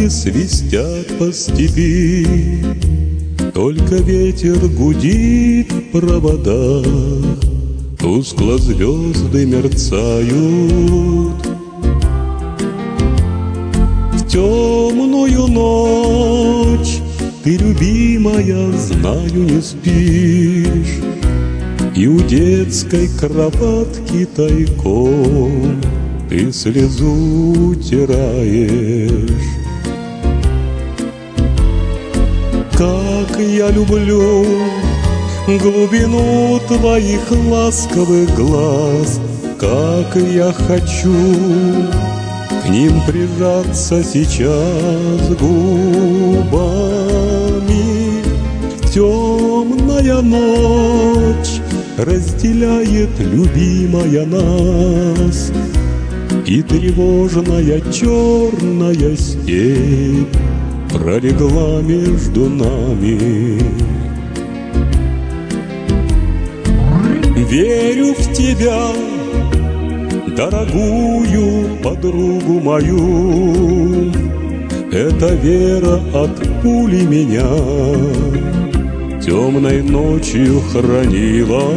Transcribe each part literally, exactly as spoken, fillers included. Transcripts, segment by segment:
пули свистят по степи, только ветер гудит в проводах, тускло звезды мерцают. В темную ночь ты, любимая, знаю, не спишь, и у детской кроватки тайком ты слезу утираешь. Как я люблю глубину твоих ласковых глаз, как я хочу к ним прижаться сейчас губами. Темная ночь разделяет, любимая, нас, и тревожная черная степь пролегла между нами. Верю в тебя, дорогую подругу мою, эта вера от пули меня темной ночью хранила.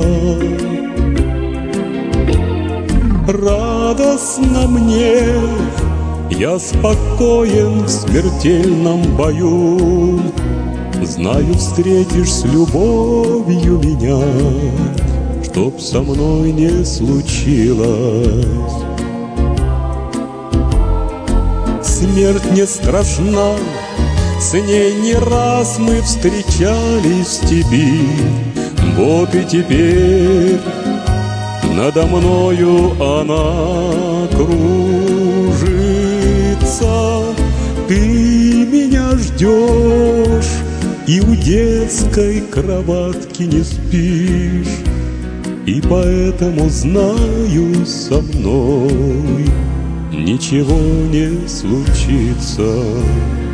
Радостно мне, я спокоен в смертельном бою, знаю, встретишь с любовью меня, чтоб со мной не случилось. Смерть не страшна, с ней не раз мы встречались в степи. Вот и теперь надо мною она кружится. Ты меня ждешь и у детской кроватки не спишь, и поэтому знаю, со мной ничего не случится.